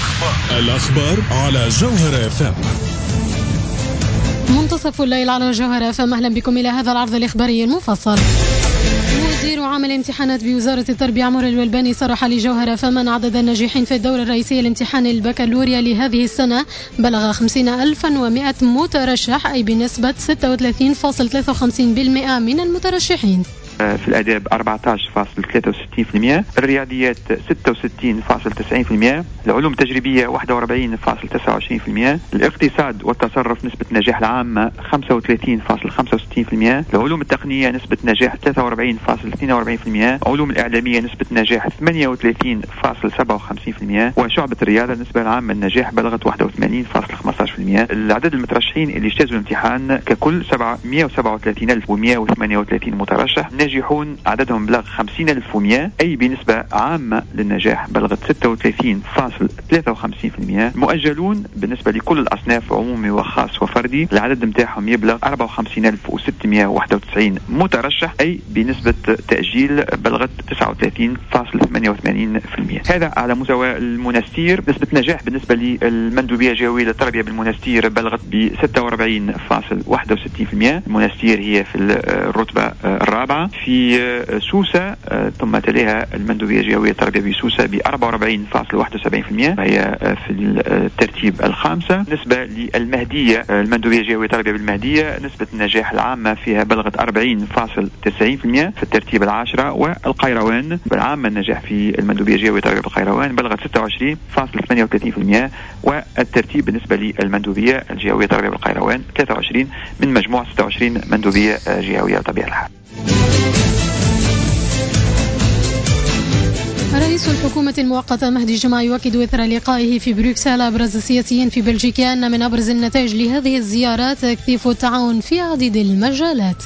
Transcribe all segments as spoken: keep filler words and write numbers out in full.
الأخبار على جوهر اف ام. منتصف الليل على جوهر اف ام. أهلا بكم إلى هذا العرض الإخباري المفصل. مدير عام الامتحانات بوزارة التربية عمر الولباني صرح لجوهر اف ام أن عدد الناجحين في الدورة الرئيسية لامتحان البكالوريا لهذه السنة بلغ خمسين ألفا ومئة مترشح، أي بنسبة ستة وثلاثين فاصلة ثلاثة وخمسين بالمئة من المترشحين. في الآداب أربعة عشر فاصلة ثلاثة وستين بالمئة، الرياضيات ستة وستين فاصلة تسعين بالمئة، العلوم التجريبية واحد وأربعين فاصلة تسعة وعشرين بالمئة، الاقتصاد والتصرف نسبة نجاح العامة خمسة وثلاثين فاصلة خمسة وستين بالمئة، العلوم التقنية نسبة نجاح ثلاثة وأربعين فاصلة اثنين وأربعين بالمئة، علوم الإعلامية نسبة نجاح ثمانية وثلاثين فاصلة سبعة وخمسين بالمئة، وشعبة الرياضة النسبة العامة النجاح بلغت واحد وثمانين فاصلة خمسة عشر بالمئة. العدد المترشحين اللي اجتازوا الامتحان ككل سبعمئة وسبعة وثلاثين ألف ومئة وثمانية وثلاثين مترشح، ناجحون عددهم بلغ خمسين ألف ومئة، أي بنسبة عامة للنجاح بلغت ستة وثلاثين فاصلة ثلاثة وخمسين بالمئة. مؤجلون بالنسبة لكل الأصناف عمومي وخاص وفردي، العدد متاعهم يبلغ أربعة وخمسين ألف وستمئة وواحد وتسعين مترشح، أي بنسبة تأجيل بلغت تسعة وثلاثين فاصلة ثمانية وثمانين بالمئة. هذا على مستوى المنستير. نسبة نجاح بالنسبة للمندوبية الجوية للتربية بالمنستير بلغت ب ستة وأربعين فاصلة واحد وستين بالمئة. المنستير هي في الرتبة الرابعة. في سوسة ثم تليها المندوبية الجوية التربية بسوسة ب أربعة وأربعين فاصلة واحد وسبعين بالمئة، هي في الترتيب الخامسة. بالنسبة للمهدية المندوبية الجوية التربية بالمهدية نسبة النجاح العامة فيها بلغت أربعين فاصلة تسعين بالمئة في الترتيب العاشرة. والقيروان بالعامة النجاح في المندوبية الجوية التربية بالقيروان بلغت ستة وعشرين فاصلة ثمانية وثلاثين بالمئة. والترتيب بالنسبة للمندوبية الجوية التربية بالقيروان ثلاثة وعشرين من مجموع ستة وعشرين مندوبية جوية بطبيعة الحال. رئيس الحكومة المؤقتة مهدي الجمعة يؤكد إثر لقائه في بروكسل أبرز السياسيين في بلجيكا أن من أبرز النتائج لهذه الزيارات تكثيف التعاون في عديد المجالات.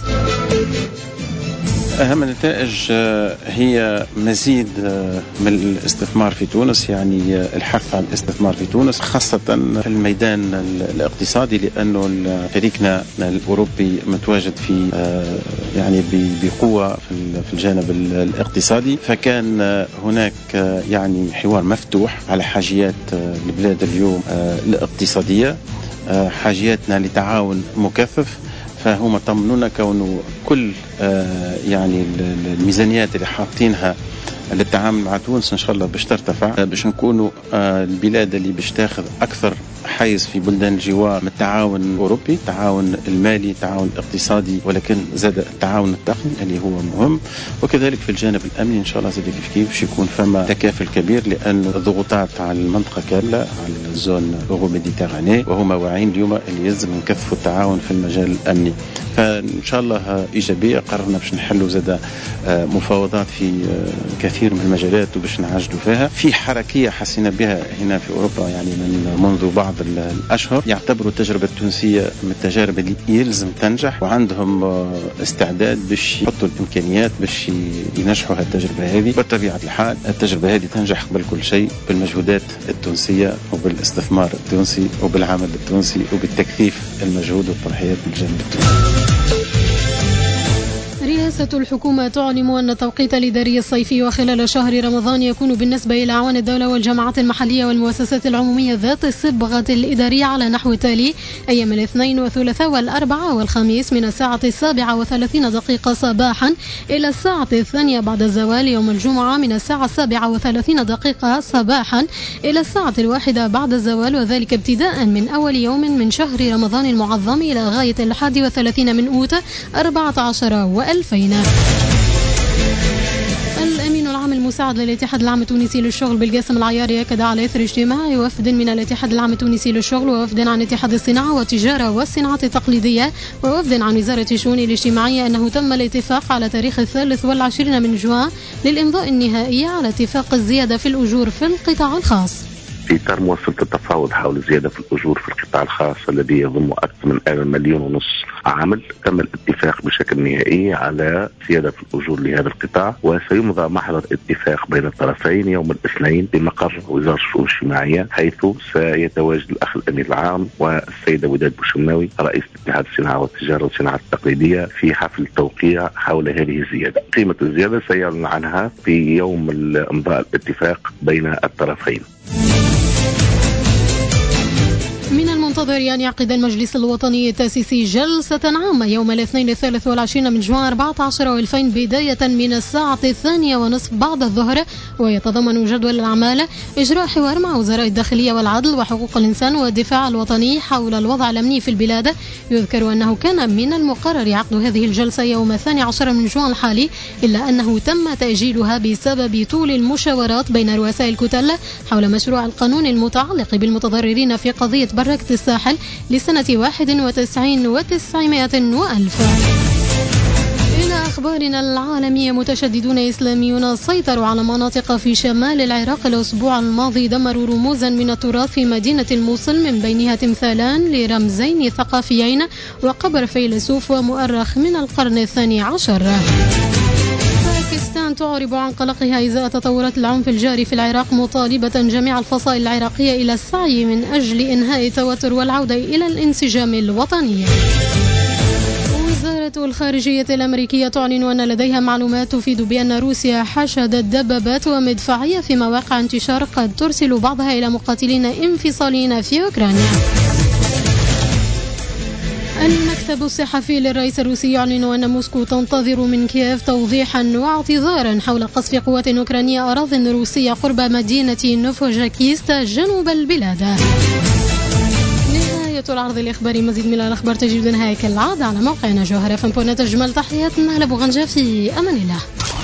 أهم النتائج هي مزيد من الاستثمار في تونس، يعني الحث على الاستثمار في تونس خاصة في الميدان الاقتصادي، لأنه شريكنا الأوروبي متواجد في يعني بقوة في الجانب الاقتصادي، فكان هناك يعني حوار مفتوح على حاجيات البلاد اليوم الاقتصادية، حاجياتنا لتعاون مكثف. فهم طمنونا كونه كل آه يعني الميزانيات اللي حاطينها للتعامل مع تونس إن شاء الله باش ترتفع، باش نكونوا آه البلاد اللي باش تاخذ أكثر حيز في بلدان الجوار من التعاون الأوروبي، التعاون المالي، التعاون الاقتصادي، ولكن زاد التعاون التقني اللي هو مهم. وكذلك في الجانب الأمني إن شاء الله زاد كيف كيف باش يكون فما تكافل كبير، لأن الضغوطات على المنطقة كاملة على الزون أورو ميديتيراني، وهما واعيين اليوم اللي يلزم نكثفوا التعاون في المجال الأمني. فإن شاء الله إيجابية، قررنا باش نحلوا زاد مفاوضات في كثير من المجالات وباش نعجلوا فيها. في حركية حسينا بها هنا في أوروبا يعني من منذ بعض الأشهر، يعتبروا التجربة التونسية من التجارب اللي يلزم تنجح، وعندهم استعداد باش يحطوا الإمكانيات باش ينجحوا هالتجربة هذه. بطبيعة الحال التجربة هذه تنجح قبل كل شيء بالمجهودات التونسية وبالاستثمار التونسي وبالعمل التونسي وبالتكثيف المجهود والتضحيات بالجانب التونسي. رئاسة الحكومة تعلم أن التوقيت الإداري الصيفي وخلال شهر رمضان يكون بالنسبة إلى أعوان الدولة والجامعات المحلية والمؤسسات العمومية ذات الصبغة الإدارية على نحو التالي: أيام الاثنين والثلاثاء والأربعاء والخميس من الساعة السابعة وثلاثين دقيقة صباحا إلى الساعة الثانية بعد الزوال. يوم الجمعة من الساعة السابعة وثلاثين دقيقة صباحا إلى الساعة الواحدة بعد الزوال، وذلك ابتداء من أول يوم من شهر رمضان المعظم إلى غاية الحادي والثلاثين من أوت أربعة عشر وألفين. الأمين العام المساعد للاتحاد العام التونسي للشغل بالقاسم العياري أكد على إثر اجتماع وفد من الاتحاد العام التونسي للشغل ووفد عن اتحاد الصناعة والتجارة والصناعات التقليدية ووفد عن وزارة الشؤون الاجتماعية أنه تم الاتفاق على تاريخ الثالث والعشرين من جوان للإمضاء النهائي على اتفاق الزيادة في الأجور في القطاع الخاص. في إطار مواصلة التفاوض حول الزيادة في الأجور في القطاع الخاص الذي يضم أكثر من مليون ونص عامل، تم الاتفاق بشكل نهائي على زيادة في الأجور لهذا القطاع، وسيمضى محضر اتفاق بين الطرفين يوم الاثنين بمقر وزارة الشؤون الاجتماعية، حيث سيتواجد الأخ الأمين العام والسيدة وداد بوشماوي رئيس اتحاد الصناعة والتجارة والصناعات التقليدية في حفل التوقيع حول هذه الزيادة. قيمة الزيادة سيعلن عنها في يوم إمضاء الاتفاق بين الطرفين. المنتظر أن يعقد المجلس الوطني التأسيسي جلسة عامة يوم الاثنين الثالث والعشرين من جوان أربعة عشر والفين بداية من الساعة الثانية ونصف بعد الظهر، ويتضمن جدول الأعمال إجراء حوار مع وزراء الداخلية والعدل وحقوق الإنسان والدفاع الوطني حول الوضع الأمني في البلاد. يذكر أنه كان من المقرر عقد هذه الجلسة يوم الثاني عشر من جوان الحالي، إلا أنه تم تأجيلها بسبب طول المشاورات بين رؤساء الكتل حول مشروع القانون المتعلق بالمتضررين في قضية بركة الساحل لسنة واحد وتسعين وتسعمائة وألف. إلى أخبارنا العالمية، متشددون إسلاميون سيطروا على مناطق في شمال العراق الأسبوع الماضي، دمروا رموزا من التراث في مدينة الموصل، من بينها تمثالان لرمزين ثقافيين وقبر فيلسوف ومؤرخ من القرن الثاني عشر. باكستان تعرب عن قلقها إزاء تطورات العنف الجاري في العراق، مطالبة جميع الفصائل العراقية إلى السعي من أجل إنهاء التوتر والعودة إلى الانسجام الوطني. وزارة الخارجية الأمريكية تعلن أن لديها معلومات تفيد بأن روسيا حشدت دبابات ومدفعية في مواقع انتشار قد ترسل بعضها إلى مقاتلين انفصاليين في أوكرانيا. المكتب الصحفي للرئيس الروسي يعلن أن موسكو تنتظر من كييف توضيحا واعتذارا حول قصف قوات أوكرانية أراضٍ روسية قرب مدينة نوفوجاكيست جنوب البلاد. نهاية العرض الإخباري. مزيد من الأخبار تجدونها كالعادة على موقعنا جوهر اف ام دوت نت. أجمل تحياتنا لأبو غنجة، في أمان الله.